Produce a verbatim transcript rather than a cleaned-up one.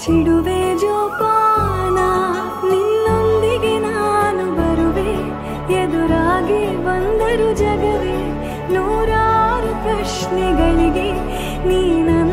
ಚಿಡುವೆ ಜೋಪಾನ ನಿನ್ನೊಂದಿಗೆ ನಾನು ಬರುವೆ, ಎದುರಾಗಿ ಬಂದರು ಜಗವೇ ನೂರಾರು ಪ್ರಶ್ನೆಗಳಿಗೆ ನೀನ